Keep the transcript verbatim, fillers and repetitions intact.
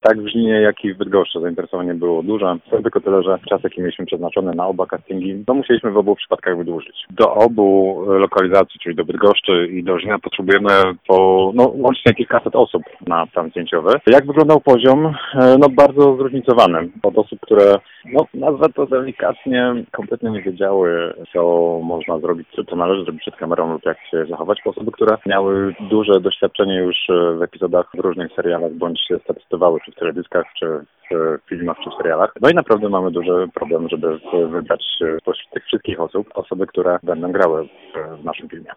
tak w Żninie, jak i w Bydgoszczy zainteresowanie było duże. Tylko tyle, że czas, jaki mieliśmy przeznaczony na oba castingi, to musieliśmy w obu przypadkach wydłużyć. Do obu lokalizacji, czyli do Bydgoszczy i do Żnina, potrzebujemy po no, łącznie kilkaset osób na plan zdjęciowy. Jak wyglądał poziom? No bardzo zróżnicowany. Od osób, które, no nazwę to delikatnie, kompletnie nie wiedziały, co można zrobić, co to należy zrobić przed kamerą lub jak się zachować, po osoby, które miały duże doświadczenie już w epizodach w różnych serialach, bądź się statystykowały, czy w teledyskach, czy w filmach, czy w serialach. No i naprawdę mamy duży problem, żeby wybrać spośród tych wszystkich osób osoby, które będą grały w naszym filmie.